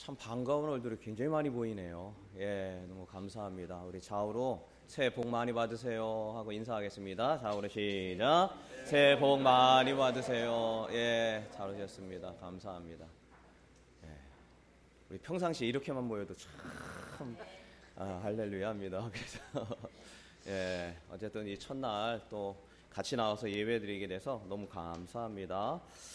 참 반가운 얼굴이 굉장히 많이 보이네요. 예, 너무 감사합니다. 우리 좌우로 새해 복 많이 받으세요 하고 인사하겠습니다. 좌우로 시작. 새해 복 많이 받으세요. 예, 잘 오셨습니다. 감사합니다. 예, 우리 평상시 이렇게만 모여도 참 할렐루야입니다. 그래서 예, 어쨌든 이 첫날 또 같이 나와서 예배드리게 돼서 너무 감사합니다.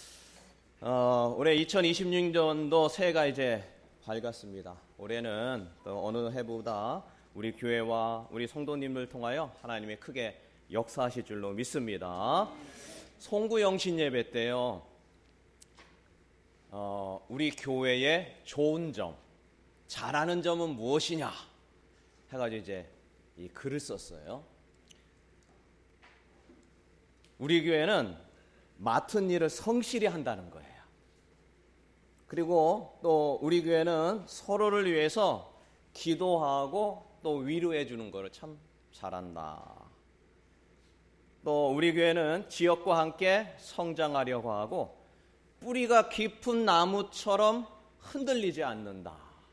올해 2026년도 새해가 이제 밝았습니다. 올해는 또 어느 해보다 우리 교회와 우리 성도님을 통하여 하나님이 크게 역사하실 줄로 믿습니다. 송구영신 예배 때요, 우리 교회의 좋은 점, 잘하는 점은 무엇이냐 해가지고 이제 이 글을 썼어요. 우리 교회는 맡은 일을 성실히 한다는 거예요. 그리고 또 우리 교회는 서로를 위해서 기도하고 또 위로해 주는 것을 참 잘한다. 또 우리 교회는 지역과 함께 성장하려고 하고 뿌리가 깊은 나무처럼 흔들리지 않는다.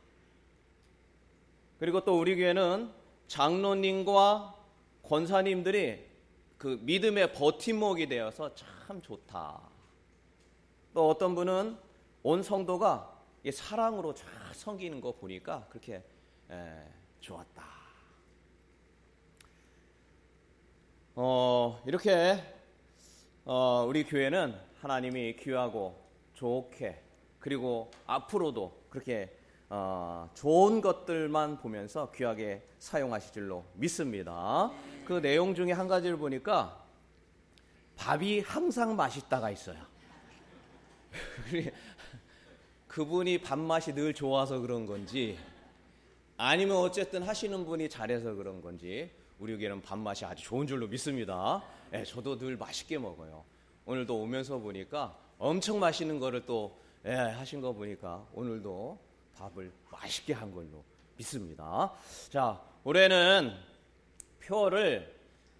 그리고 또 우리 교회는 장로님과 권사님들이 그 믿음의 버팀목이 되어서 참 좋다. 또 어떤 분은 온 성도가 사랑으로 잘 섬기는 거 보니까 그렇게 좋았다. 이렇게 우리 교회는 하나님이 귀하고 좋게, 그리고 앞으로도 그렇게 좋은 것들만 보면서 귀하게 사용하실 줄로 믿습니다. 그 내용 중에 한 가지를 보니까 밥이 항상 맛있다가 있어요. 그분이 밥맛이 늘 좋아서 그런 건지, 아니면 어쨌든 하시는 분이 잘해서 그런 건지 우리 교회는 밥맛이 아주 좋은 줄로 믿습니다. 저도 늘 맛있게 먹어요. 오늘도 오면서 보니까 엄청 맛있는 거를 또 하신 거 보니까 오늘도 밥을 맛있게 한 걸로 믿습니다. 자, 올해는 표를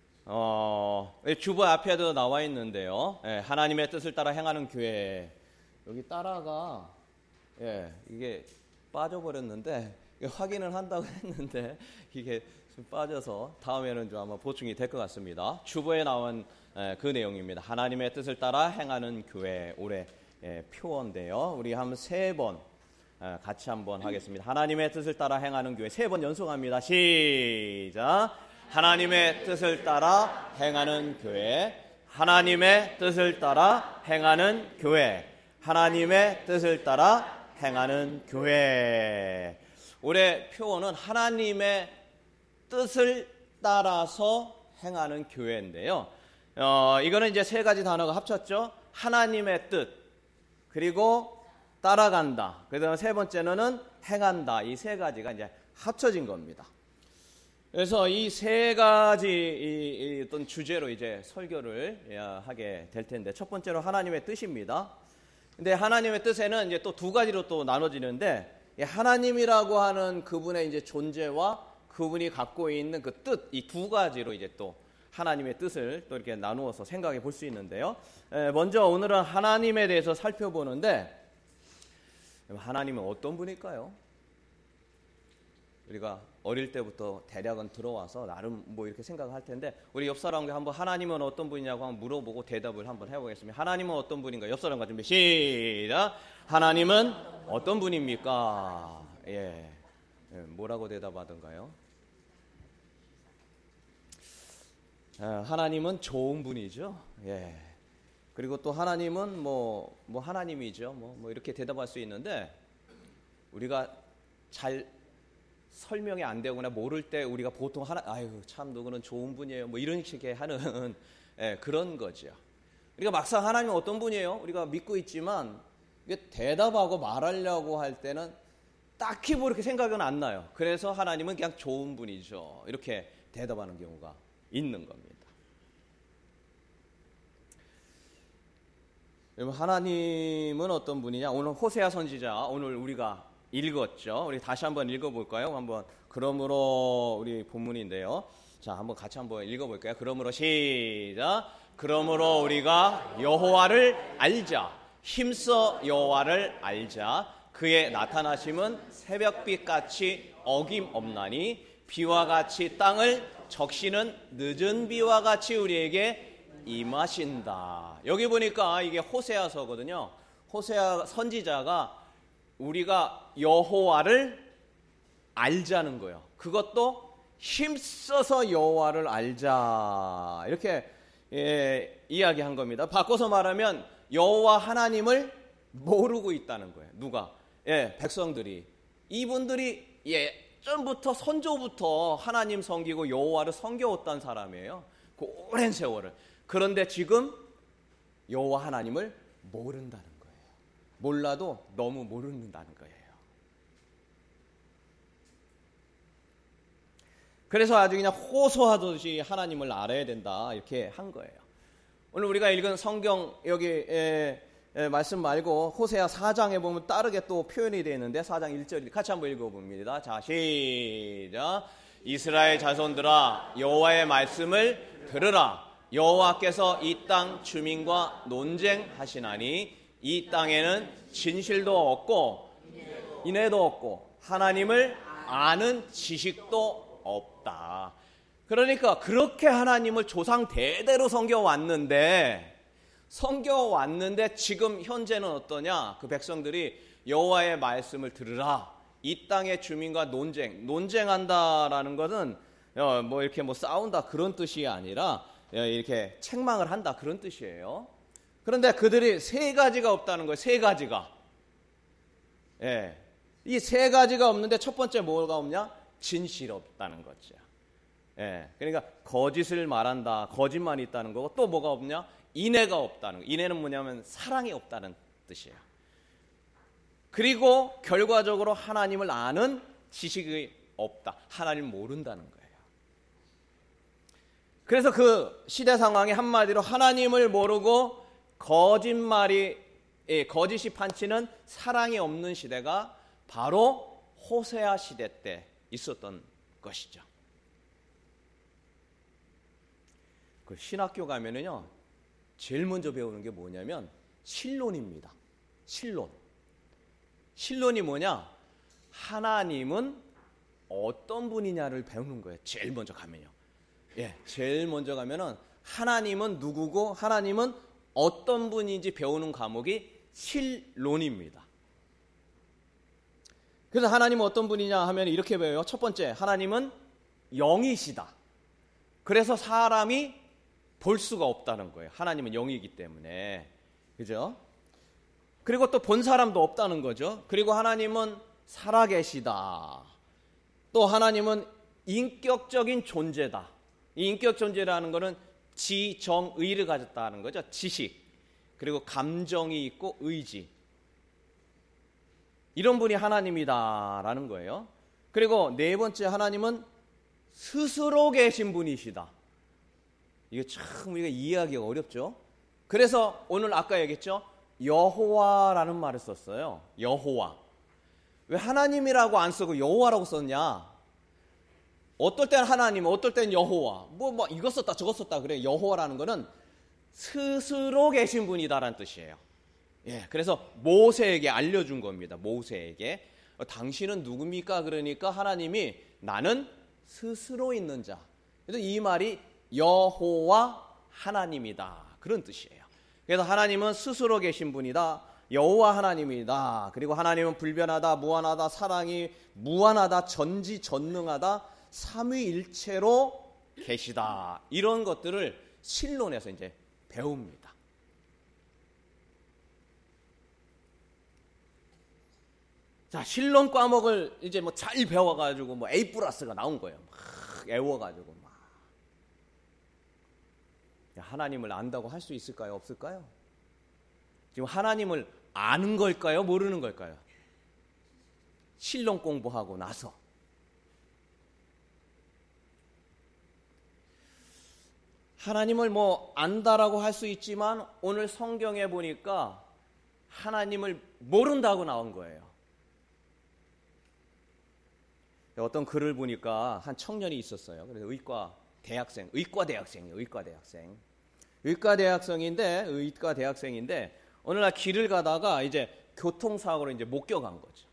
주보 앞에도 나와 있는데요. 하나님의 뜻을 따라 행하는 교회. 여기 따라가 이게 빠져버렸는데 확인을 한다고 했는데 이게 좀 빠져서 다음에는 좀 아마 보충이 될 것 같습니다. 주보에 나온 그 내용입니다. 하나님의 뜻을 따라 행하는 교회 올해 표어인데요. 우리 한번 3번 같이 한번 하겠습니다. 하나님의 뜻을 따라 행하는 교회 3번 연속합니다. 시작. 하나님의 뜻을 따라 행하는 교회. 하나님의 뜻을 따라 행하는 교회. 하나님의 뜻을 따라 행하는 교회. 올해 표어는 하나님의 뜻을 따라서 행하는 교회인데요. 이거는 이제 3가지 단어가 합쳤죠. 하나님의 뜻, 그리고 따라간다. 그다음에 3번째는 행한다. 이 3가지가 이제 합쳐진 겁니다. 그래서 이 3가지 어떤 주제로 이제 설교를 하게 될 텐데, 첫 번째로 하나님의 뜻입니다. 근데 하나님의 뜻에는 이제 또 2가지로 또 나눠지는데, 하나님이라고 하는 그분의 이제 존재와 그분이 갖고 있는 그 뜻, 이 2가지로 이제 또 하나님의 뜻을 또 이렇게 나누어서 생각해 볼 수 있는데요. 먼저 오늘은 하나님에 대해서 살펴보는데, 하나님은 어떤 분일까요? 우리가 어릴 때부터 대략은 들어와서 나름 뭐 이렇게 생각을 할 텐데, 우리 옆 사람과 한번 하나님은 어떤 분이냐고 한번 물어보고 대답을 한번 해보겠습니다. 하나님은 어떤 분인가? 옆 사람과 준비 시작. 하나님은 어떤 분입니까? 뭐라고 대답하던가요? 하나님은 좋은 분이죠. 그리고 또 하나님은 뭐 하나님이죠. 뭐 이렇게 대답할 수 있는데, 우리가 잘 설명이 안 되거나 모를 때 우리가 보통 참 누구는 좋은 분이에요, 뭐 이런 식의 하는 그런 거죠. 우리가 막상 하나님은 어떤 분이에요? 우리가 믿고 있지만 이게 대답하고 말하려고 할 때는 딱히 뭐 이렇게 생각은 안 나요. 그래서 하나님은 그냥 좋은 분이죠, 이렇게 대답하는 경우가 있는 겁니다. 여러분, 하나님은 어떤 분이냐? 오늘 호세아 선지자 오늘 우리가 읽었죠. 우리 다시 한번 읽어볼까요? 한번. 그러므로 우리 본문인데요. 자, 한번 같이 한번 읽어볼까요? 그러므로 시작. 그러므로 우리가 여호와를 알자. 힘써 여호와를 알자. 그의 나타나심은 새벽빛 같이 어김없나니 비와 같이 땅을 적시는 늦은 비와 같이 우리에게 임하신다. 여기 보니까 이게 호세아서거든요. 호세아 선지자가 우리가 여호와를 알자는 거예요. 그것도 힘써서 여호와를 알자, 이렇게 이야기한 겁니다. 바꿔서 말하면 여호와 하나님을 모르고 있다는 거예요. 누가? 백성들이. 이분들이 예전부터 선조부터 하나님 섬기고 여호와를 섬겨왔던 사람이에요. 그 오랜 세월을. 그런데 지금 여호와 하나님을 모른다는 거예요. 몰라도 너무 모른다는 거예요. 그래서 아주 그냥 호소하듯이 하나님을 알아야 된다, 이렇게 한 거예요. 오늘 우리가 읽은 성경 여기 말씀 말고 호세아 4장에 보면 다르게 또 표현이 되어 있는데 4장 1절 같이 한번 읽어봅니다. 자, 시작. 이스라엘 자손들아, 여호와의 말씀을 들으라. 여호와께서 이 땅 주민과 논쟁하시나니 이 땅에는 진실도 없고 인애도 없고 하나님을 아는 지식도 없다. 그러니까 그렇게 하나님을 조상 대대로 섬겨왔는데 지금 현재는 어떠냐? 그 백성들이 여호와의 말씀을 들으라. 이 땅의 주민과 논쟁한다라는 것은 뭐 이렇게 뭐 싸운다 그런 뜻이 아니라 이렇게 책망을 한다 그런 뜻이에요. 그런데 그들이 세 가지가 없다는 거예요. 세 가지가. 이 세 가지가 없는데 첫 번째 뭐가 없냐? 진실이 없다는 거죠. 그러니까 거짓을 말한다, 거짓말이 있다는 거고, 또 뭐가 없냐? 인애가 없다는 거. 인애는 뭐냐면 사랑이 없다는 뜻이에요. 그리고 결과적으로 하나님을 아는 지식이 없다. 하나님을 모른다는 거예요. 그래서 그 시대 상황이 한마디로 하나님을 모르고 거짓이 판치는 사랑이 없는 시대가 바로 호세아 시대 때 있었던 것이죠. 그 신학교 가면은요, 제일 먼저 배우는 게 뭐냐면 신론입니다. 신론이 뭐냐? 하나님은 어떤 분이냐를 배우는 거예요. 제일 먼저 가면요. 제일 먼저 가면은 하나님은 누구고 하나님은 어떤 분인지 배우는 과목이 신론입니다. 그래서 하나님은 어떤 분이냐 하면 이렇게 배워요. 첫 번째, 하나님은 영이시다. 그래서 사람이 볼 수가 없다는 거예요. 하나님은 영이기 때문에. 그죠? 그리고 또 본 사람도 없다는 거죠. 그리고 하나님은 살아계시다. 또 하나님은 인격적인 존재다. 이 인격 존재라는 것은 지정의를 가졌다는 거죠. 지식, 그리고 감정이 있고 의지. 이런 분이 하나님이다라는 거예요. 그리고 네 번째, 하나님은 스스로 계신 분이시다. 이게 참 우리가 이해하기가 어렵죠. 그래서 오늘 아까 얘기했죠. 여호와라는 말을 썼어요. 여호와. 왜 하나님이라고 안 쓰고 여호와라고 썼냐? 어떨 땐 하나님, 어떨 땐 여호와. 뭐 이거 썼다 저거 썼다 그래. 여호와라는 거는 스스로 계신 분이다라는 뜻이에요. 그래서 모세에게 알려준 겁니다. 모세에게. 당신은 누굽니까? 그러니까 하나님이 나는 스스로 있는 자. 그래서 이 말이 여호와 하나님이다. 그런 뜻이에요. 그래서 하나님은 스스로 계신 분이다. 여호와 하나님이다. 그리고 하나님은 불변하다, 무한하다, 사랑이 무한하다, 전지전능하다, 삼위일체로 계시다. 이런 것들을 신론에서 이제 배웁니다. 자, 신론 과목을 이제 뭐 잘 배워가지고 뭐 A+가 나온 거예요. 막 애워가지고 막. 하나님을 안다고 할 수 있을까요? 없을까요? 지금 하나님을 아는 걸까요? 모르는 걸까요? 신론 공부하고 나서. 하나님을 뭐 안다라고 할 수 있지만 오늘 성경에 보니까 하나님을 모른다고 나온 거예요. 어떤 글을 보니까 한 청년이 있었어요. 그래서 의과 대학생인데 어느 날 길을 가다가 이제 교통사고로 이제 목격한 거죠.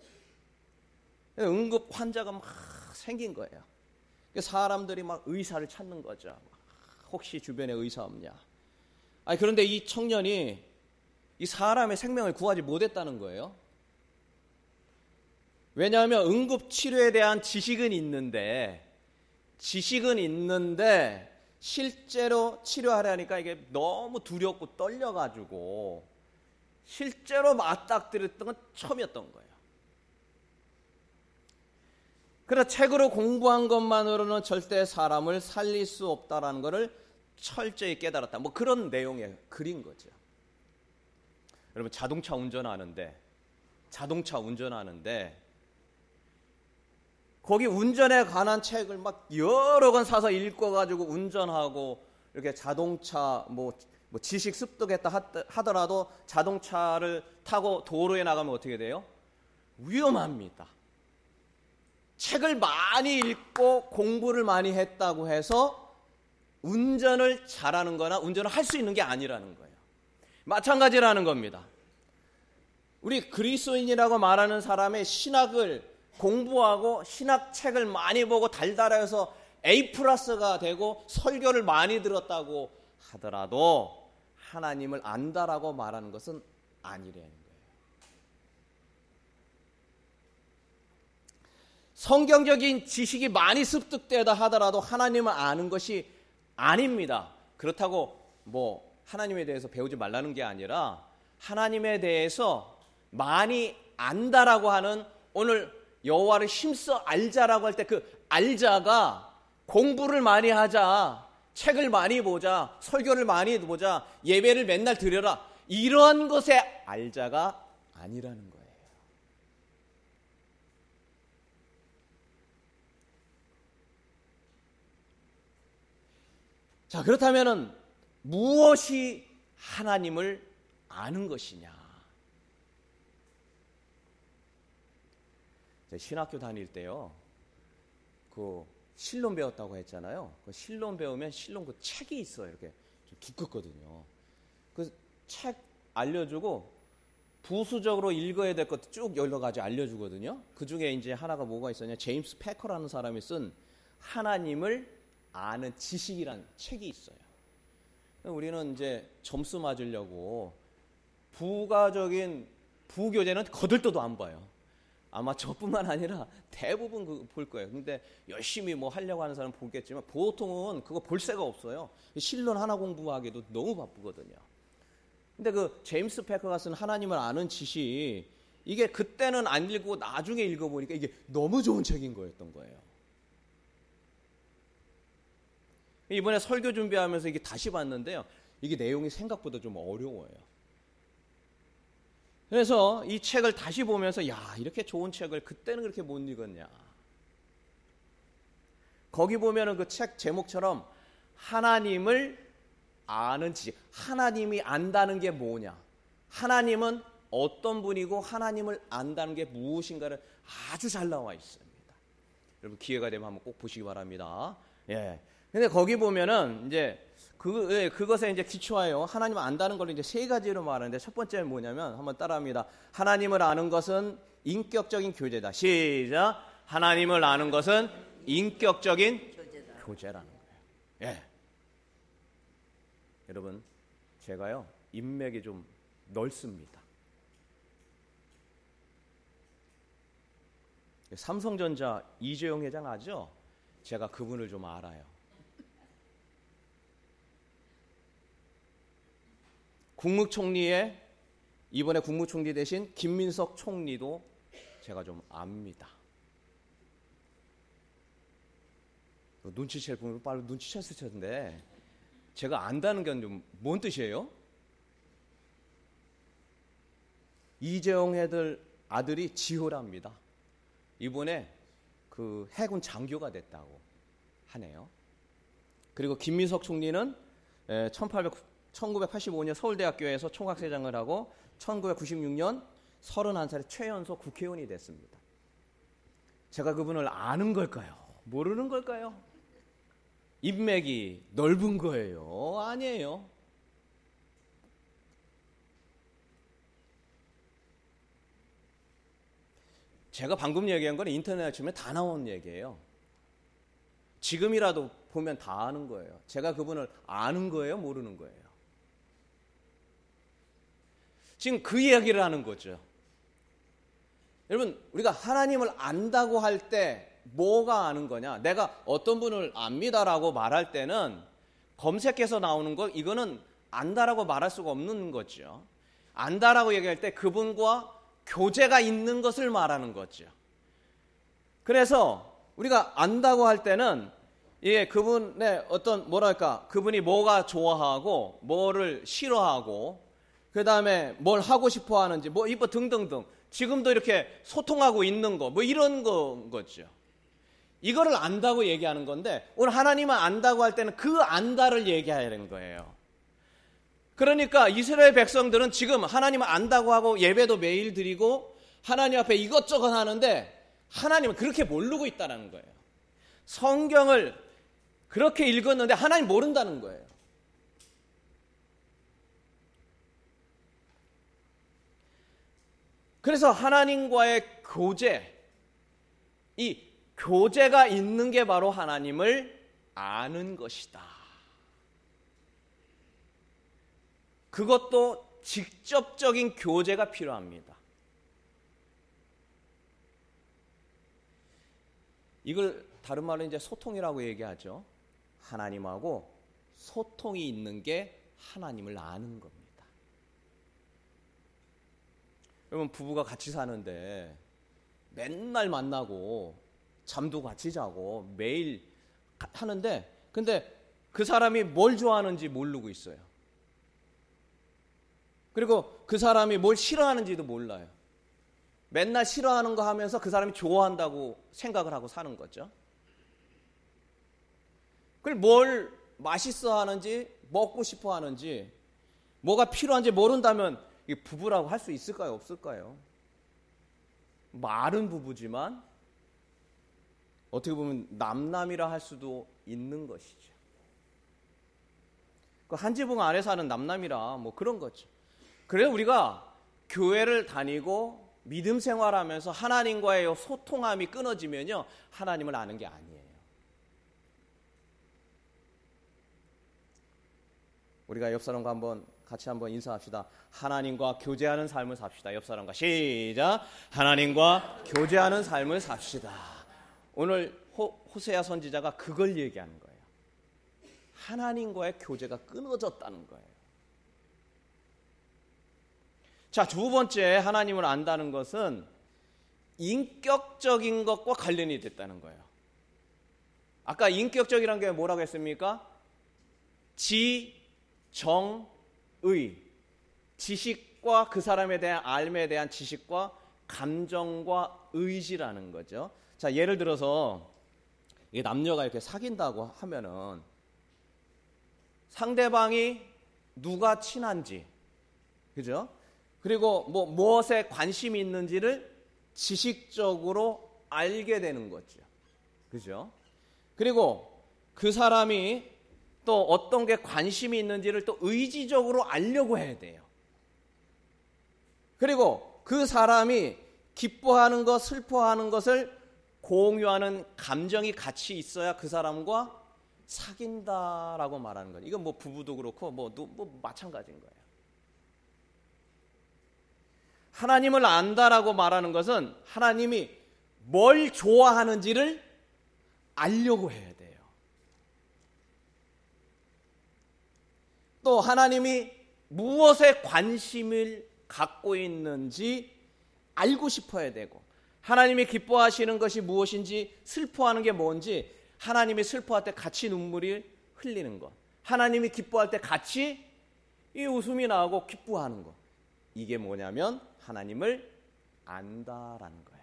응급 환자가 막 생긴 거예요. 사람들이 막 의사를 찾는 거죠. 혹시 주변에 의사 없냐. 그런데 이 청년이 이 사람의 생명을 구하지 못했다는 거예요. 왜냐하면 응급치료에 대한 지식은 있는데 실제로 치료하려니까 이게 너무 두렵고 떨려가지고 실제로 맞닥뜨렸던 건 처음이었던 거예요. 그래서 책으로 공부한 것만으로는 절대 사람을 살릴 수 없다라는 것을 철저히 깨달았다. 뭐 그런 내용의 글인 거죠. 여러분 자동차 운전하는데 거기 운전에 관한 책을 막 여러 권 사서 읽어가지고 운전하고 이렇게 자동차 뭐 지식 습득했다 하더라도 자동차를 타고 도로에 나가면 어떻게 돼요? 위험합니다. 책을 많이 읽고 공부를 많이 했다고 해서 운전을 잘하는 거나 운전을 할 수 있는 게 아니라는 거예요. 마찬가지라는 겁니다. 우리 그리스도인이라고 말하는 사람의 신학을 공부하고 신학책을 많이 보고 달달해서 A+가 되고 설교를 많이 들었다고 하더라도 하나님을 안다라고 말하는 것은 아니라는 거예요. 성경적인 지식이 많이 습득되다 하더라도 하나님을 아는 것이 아닙니다. 그렇다고 뭐 하나님에 대해서 배우지 말라는 게 아니라 하나님에 대해서 많이 안다라고 하는 오늘 여호와를 힘써 알자라고 할 때 그 알자가 공부를 많이 하자, 책을 많이 보자, 설교를 많이 보자, 예배를 맨날 드려라 이런 것의 알자가 아니라는 거예요. 자, 그렇다면은 무엇이 하나님을 아는 것이냐? 신학교 다닐 때요, 그 신론 배웠다고 했잖아요. 그 신론 배우면 신론 그 책이 있어요. 이렇게 좀 두껍거든요. 그 책 알려주고 부수적으로 읽어야 될 것도 쭉 여러 가지 알려주거든요. 그 중에 이제 하나가 뭐가 있었냐? 제임스 패커라는 사람이 쓴 하나님을 아는 지식이란 책이 있어요. 우리는 이제 점수 맞으려고 부가적인 부교재는 거들떠도 안 봐요. 아마 저뿐만 아니라 대부분 볼 거예요. 근데 열심히 뭐 하려고 하는 사람은 보겠지만 보통은 그거 볼 새가 없어요. 신론 하나 공부하기도 너무 바쁘거든요. 근데 그 제임스 패커가 쓴 하나님을 아는 지식, 이게 그때는 안 읽고 나중에 읽어보니까 이게 너무 좋은 책인 거였던 거예요. 이번에 설교 준비하면서 이게 다시 봤는데요, 이게 내용이 생각보다 좀 어려워요. 그래서 이 책을 다시 보면서 야, 이렇게 좋은 책을 그때는 그렇게 못 읽었냐. 거기 보면은 그 책 제목처럼 하나님을 아는 지식, 하나님이 안다는 게 뭐냐, 하나님은 어떤 분이고 하나님을 안다는 게 무엇인가를 아주 잘 나와 있습니다. 여러분 기회가 되면 한번 꼭 보시기 바랍니다. 예. 근데 거기 보면은 이제 그것에 이제 기초하여 하나님을 안다는 걸 이제 세 가지로 말하는데, 첫 번째는 뭐냐면 한번 따라합니다. 하나님을 아는 것은 인격적인 교제다. 시작. 하나님을 아는 것은 인격적인 교제라는 거예요. 예. 여러분, 제가요 인맥이 좀 넓습니다. 삼성전자 이재용 회장 아죠? 제가 그분을 좀 알아요. 국무총리의 이번에 국무총리 되신 김민석 총리도 제가 좀 압니다. 눈치챌 분을 빨리 눈치챘을 텐데 제가 안다는 게 좀 뭔 뜻이에요? 이재용 아들이 지호랍니다. 이번에 그 해군 장교가 됐다고 하네요. 그리고 김민석 총리는 1985년 서울대학교에서 총학생장을 하고 1996년 31살에 최연소 국회의원이 됐습니다. 제가 그분을 아는 걸까요? 모르는 걸까요? 인맥이 넓은 거예요? 아니에요. 제가 방금 얘기한 건 인터넷에 치면 다 나온 얘기예요. 지금이라도 보면 다 아는 거예요. 제가 그분을 아는 거예요? 모르는 거예요? 지금 그 이야기를 하는 거죠. 여러분, 우리가 하나님을 안다고 할 때 뭐가 아는 거냐? 내가 어떤 분을 압니다라고 말할 때는 검색해서 나오는 거, 이거는 안다라고 말할 수가 없는 거죠. 안다라고 얘기할 때 그분과 교제가 있는 것을 말하는 거죠. 그래서 우리가 안다고 할 때는 이게 그분의 어떤 그분이 뭐가 좋아하고 뭐를 싫어하고 그 다음에 뭘 하고 싶어 하는지 뭐 이거 등등등 지금도 이렇게 소통하고 있는 거 뭐 이런 거죠. 이거를 안다고 얘기하는 건데 오늘 하나님을 안다고 할 때는 그 안다를 얘기하는 거예요. 그러니까 이스라엘 백성들은 지금 하나님을 안다고 하고 예배도 매일 드리고 하나님 앞에 이것저것 하는데 하나님은 그렇게 모르고 있다는 거예요. 성경을 그렇게 읽었는데 하나님 모른다는 거예요. 그래서 하나님과의 교제, 이 교제가 있는 게 바로 하나님을 아는 것이다. 그것도 직접적인 교제가 필요합니다. 이걸 다른 말로 이제 소통이라고 얘기하죠. 하나님하고 소통이 있는 게 하나님을 아는 겁니다. 여러분, 부부가 같이 사는데 맨날 만나고 잠도 같이 자고 매일 하는데 근데 그 사람이 뭘 좋아하는지 모르고 있어요. 그리고 그 사람이 뭘 싫어하는지도 몰라요. 맨날 싫어하는 거 하면서 그 사람이 좋아한다고 생각을 하고 사는 거죠. 그리고 뭘 맛있어 하는지 먹고 싶어 하는지 뭐가 필요한지 모른다면 이게 부부라고 할 수 있을까요? 없을까요? 말은 부부지만 어떻게 보면 남남이라 할 수도 있는 것이죠. 그 한 지붕 아래 사는 남남이라 뭐 그런 거죠. 그래서 우리가 교회를 다니고 믿음 생활하면서 하나님과의 소통함이 끊어지면요 하나님을 아는 게 아니에요. 우리가 옆 사람과 같이 한번 인사합시다. 하나님과 교제하는 삶을 삽시다. 옆 사람과 시작. 하나님과 교제하는 삶을 삽시다. 오늘 호세아 선지자가 그걸 얘기하는 거예요. 하나님과의 교제가 끊어졌다는 거예요. 자, 두 번째 하나님을 안다는 것은 인격적인 것과 관련이 됐다는 거예요. 아까 인격적이라는 게 뭐라고 했습니까? 정의, 지식과 그 사람에 대한 알에 대한 지식과 감정과 의지라는 거죠. 자, 예를 들어서 남녀가 이렇게 사귄다고 하면은 상대방이 누가 친한지, 그죠? 그리고 무엇에 관심이 있는지를 지식적으로 알게 되는 거죠. 그죠? 그리고 그 사람이 또 어떤 게 관심이 있는지를 또 의지적으로 알려고 해야 돼요. 그리고 그 사람이 기뻐하는 것, 슬퍼하는 것을 공유하는 감정이 같이 있어야 그 사람과 사귄다라고 말하는 거예요. 이건 부부도 그렇고 마찬가지인 거예요. 하나님을 안다라고 말하는 것은 하나님이 뭘 좋아하는지를 알려고 해야 돼요. 또 하나님이 무엇에 관심을 갖고 있는지 알고 싶어야 되고 하나님이 기뻐하시는 것이 무엇인지 슬퍼하는 게 뭔지 하나님이 슬퍼할 때 같이 눈물이 흘리는 것 하나님이 기뻐할 때 같이 이 웃음이 나오고 기뻐하는 것 이게 뭐냐면 하나님을 안다라는 거예요.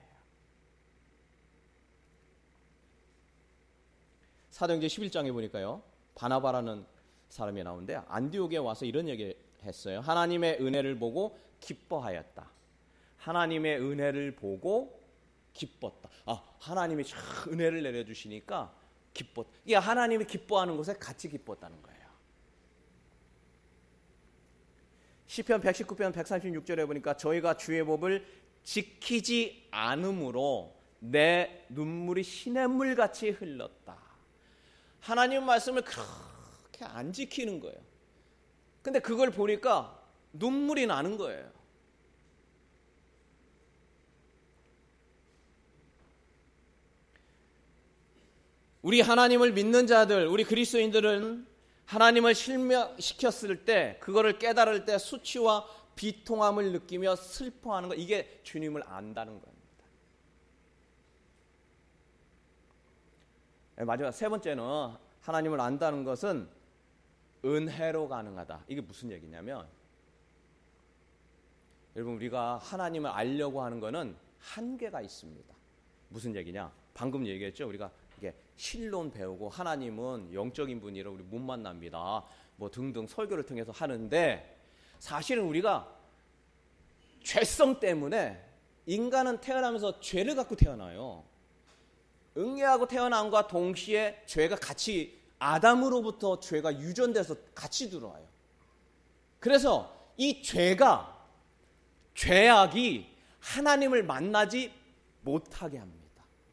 사도행전 11장에 보니까요. 바나바라는 사람이 나오는데 안디옥에 와서 이런 얘기를 했어요. 하나님의 은혜를 보고 기뻐하였다. 하나님의 은혜를 보고 기뻤다. 하나님이 참 은혜를 내려주시니까 기뻤다. 이게 하나님이 기뻐하는 것에 같이 기뻤다는 거예요. 시편 119편 136절에 보니까 저희가 주의 법을 지키지 않음으로 내 눈물이 시냇물같이 흘렀다. 하나님 말씀을 그렇게 안 지키는 거예요. 근데 그걸 보니까 눈물이 나는 거예요. 우리 하나님을 믿는 자들, 우리 그리스도인들은 하나님을 실명시켰을 때, 그거를 깨달을 때 수치와 비통함을 느끼며 슬퍼하는 것, 이게 주님을 안다는 겁니다. 마지막 세 번째는 하나님을 안다는 것은 은혜로 가능하다. 이게 무슨 얘기냐면, 여러분, 우리가 하나님을 알려고 하는 것은 한계가 있습니다. 무슨 얘기냐? 방금 얘기했죠. 우리가 이게 신론 배우고 하나님은 영적인 분이라 우리 못 만납니다. 뭐 등등 설교를 통해서 하는데, 사실은 우리가 죄성 때문에 인간은 태어나면서 죄를 갖고 태어나요. 응애하고 태어남과 동시에 죄가 같이, 아담으로부터 죄가 유전돼서 같이 들어와요. 그래서 이 죄악이 하나님을 만나지 못하게 합니다.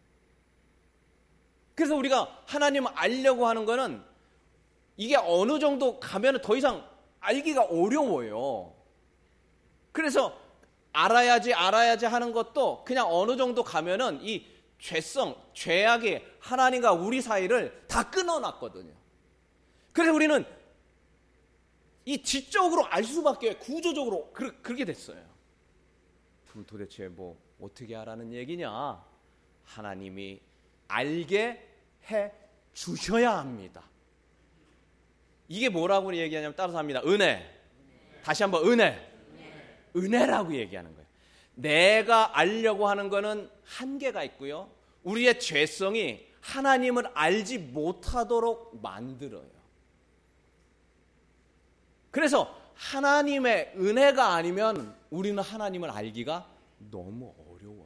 그래서 우리가 하나님을 알려고 하는 거는 이게 어느 정도 가면 더 이상 알기가 어려워요. 그래서 알아야지 하는 것도 그냥 어느 정도 가면은 이 죄악이 하나님과 우리 사이를 다 끊어놨거든요. 그래서 우리는 이 지적으로 알 수밖에, 구조적으로 그렇게 됐어요. 그럼 도대체 뭐 어떻게 하라는 얘기냐? 하나님이 알게 해 주셔야 합니다. 이게 뭐라고 얘기하냐면 따라서 합니다. 은혜. 다시 한번 은혜라고 얘기하는 거예요. 내가 알려고 하는 거는 한계가 있고요. 우리의 죄성이 하나님을 알지 못하도록 만들어요. 그래서 하나님의 은혜가 아니면 우리는 하나님을 알기가 너무 어려워요.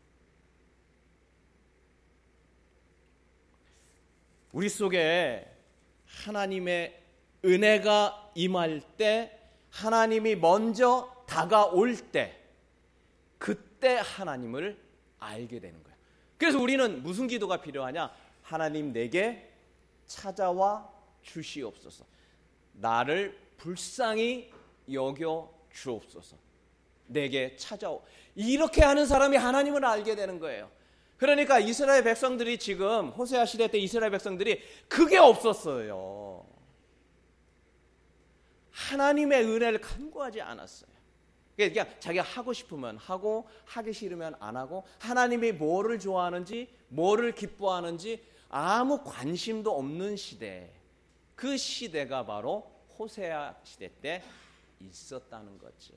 우리 속에 하나님의 은혜가 임할 때, 하나님이 먼저 다가올 때, 그때 하나님을 알게 되는 거예요. 그래서 우리는 무슨 기도가 필요하냐? 하나님, 내게 찾아와 주시옵소서. 나를 불쌍히 여겨 주옵소서. 내게 찾아오. 이렇게 하는 사람이 하나님을 알게 되는 거예요. 그러니까 이스라엘 백성들이 지금 호세아 시대 때 이스라엘 백성들이 그게 없었어요. 하나님의 은혜를 간구하지 않았어요. 그러니까 자기가 하고 싶으면 하고, 하기 싫으면 안 하고, 하나님이 뭐를 좋아하는지, 뭐를 기뻐하는지 아무 관심도 없는 시대, 그 시대가 바로 호세아 시대 때 있었다는 거죠.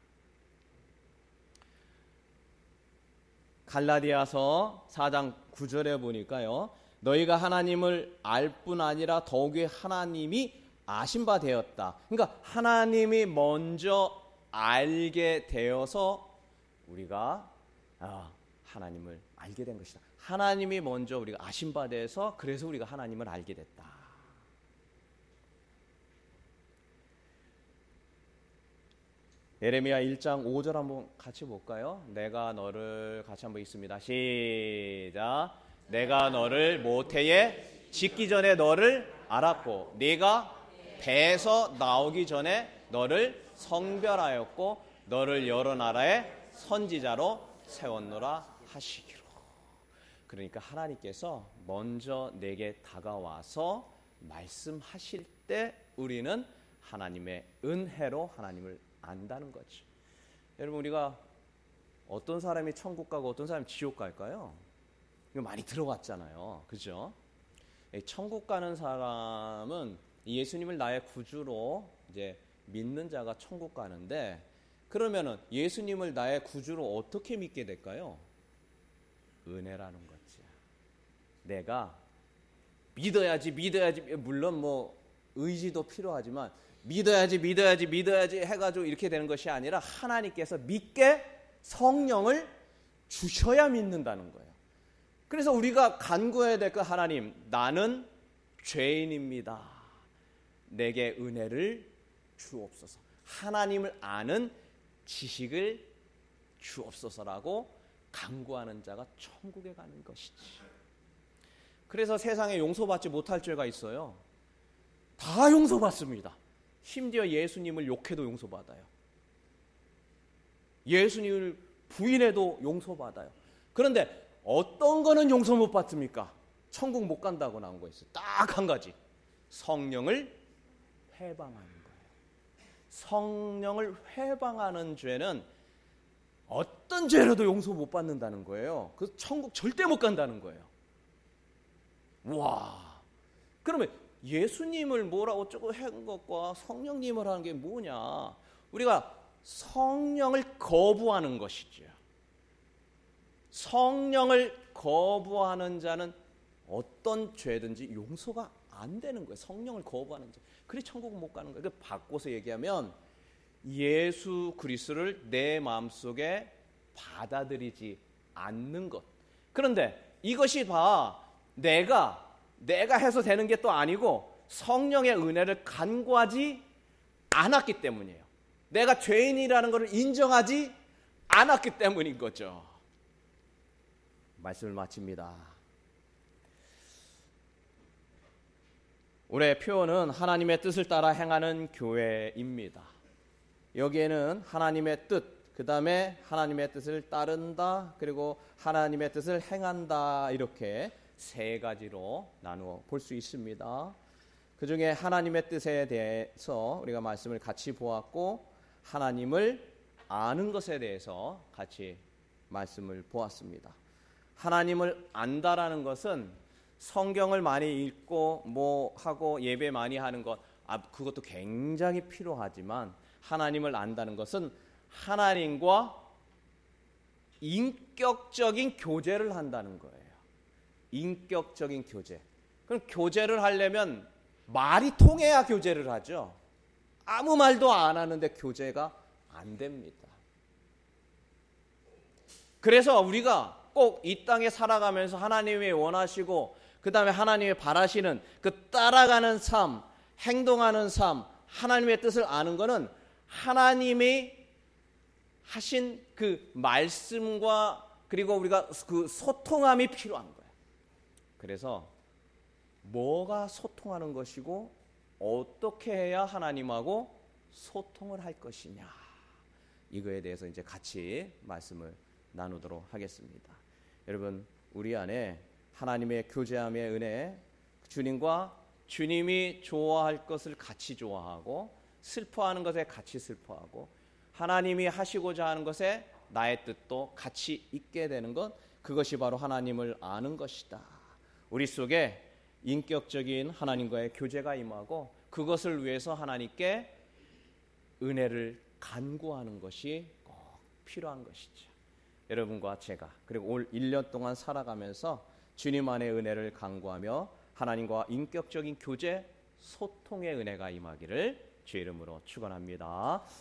갈라디아서 4장 9절에 보니까요, 너희가 하나님을 알 뿐 아니라 더욱이 하나님이 아신 바 되었다. 그러니까 하나님이 먼저 알게 되어서 우리가 하나님을 알게 된 것이다. 하나님이 먼저 우리가 아신 바 되어서, 그래서 우리가 하나님을 알게 됐다. 예레미야 1장 5절 한번 같이 볼까요? 내가 너를, 같이 한번 읽습니다. 시작. 내가 너를 모태에 짓기 전에 너를 알았고, 네가 배에서 나오기 전에 너를 성별하였고, 너를 여러 나라의 선지자로 세웠노라 하시기로. 그러니까 하나님께서 먼저 내게 다가와서 말씀하실 때 우리는 하나님의 은혜로 하나님을 안다는 거죠. 여러분, 우리가 어떤 사람이 천국 가고 어떤 사람이 지옥 갈까요? 이거 많이 들어봤잖아요. 그죠? 천국 가는 사람은 예수님을 나의 구주로 이제 믿는 자가 천국 가는데, 그러면은 예수님을 나의 구주로 어떻게 믿게 될까요? 은혜라는 거죠. 내가 믿어야지, 물론 뭐 의지도 필요하지만 믿어야지 해가지고 이렇게 되는 것이 아니라 하나님께서 믿게 성령을 주셔야 믿는다는 거예요. 그래서 우리가 간구해야 될 거, 하나님, 나는 죄인입니다. 내게 은혜를 주옵소서. 하나님을 아는 지식을 주옵소서라고 간구하는 자가 천국에 가는 것이지. 그래서 세상에 용서받지 못할 죄가 있어요. 다 용서받습니다. 심지어 예수님을 욕해도 용서받아요. 예수님을 부인해도 용서받아요. 그런데 어떤 거는 용서 못 받습니까? 천국 못 간다고 나온 거 있어요. 딱 한 가지. 성령을 회방하는 거예요. 성령을 회방하는 죄는 어떤 죄로도 용서 못 받는다는 거예요. 그래서 천국 절대 못 간다는 거예요. 와, 그러면 예수님을 뭐라고 어쩌고 한 것과 성령님을 하는 게 뭐냐? 우리가 성령을 거부하는 것이죠. 성령을 거부하는 자는 어떤 죄든지 용서가 안 되는 거예요. 성령을 거부하는 자. 그래 천국은 못 가는 거예요. 바꿔서 얘기하면 예수 그리스도를 내 마음속에 받아들이지 않는 것. 그런데 이것이 내가 해서 되는 게 또 아니고 성령의 은혜를 간구하지 않았기 때문이에요. 내가 죄인이라는 것을 인정하지 않았기 때문인 거죠. 말씀을 마칩니다. 올해 표어는 하나님의 뜻을 따라 행하는 교회입니다. 여기에는 하나님의 뜻, 그 다음에 하나님의 뜻을 따른다, 그리고 하나님의 뜻을 행한다, 이렇게 세 가지로 나누어 볼 수 있습니다. 그 중에 하나님의 뜻에 대해서 우리가 말씀을 같이 보았고, 하나님을 아는 것에 대해서 같이 말씀을 보았습니다. 하나님을 안다라는 것은 성경을 많이 읽고 뭐 하고 예배 많이 하는 것, 그것도 굉장히 필요하지만 하나님을 안다는 것은 하나님과 인격적인 교제를 한다는 거예요. 인격적인 교제. 그럼 교제를 하려면 말이 통해야 교제를 하죠. 아무 말도 안 하는데 교제가 안 됩니다. 그래서 우리가 꼭 이 땅에 살아가면서 하나님이 원하시고 그 다음에 하나님이 바라시는 그 따라가는 삶, 행동하는 삶, 하나님의 뜻을 아는 것은 하나님이 하신 그 말씀과 그리고 우리가 그 소통함이 필요한 거예요. 그래서 뭐가 소통하는 것이고 어떻게 해야 하나님하고 소통을 할 것이냐, 이거에 대해서 이제 같이 말씀을 나누도록 하겠습니다. 여러분, 우리 안에 하나님의 교제함의 은혜, 주님과 주님이 좋아할 것을 같이 좋아하고 슬퍼하는 것에 같이 슬퍼하고 하나님이 하시고자 하는 것에 나의 뜻도 같이 있게 되는 것, 그것이 바로 하나님을 아는 것이다. 우리 속에 인격적인 하나님과의 교제가 임하고 그것을 위해서 하나님께 은혜를 간구하는 것이 꼭 필요한 것이죠. 여러분과 제가 그리고 올 1년 동안 살아가면서 주님 안의 은혜를 간구하며 하나님과 인격적인 교제, 소통의 은혜가 임하기를 주의 이름으로 축원합니다.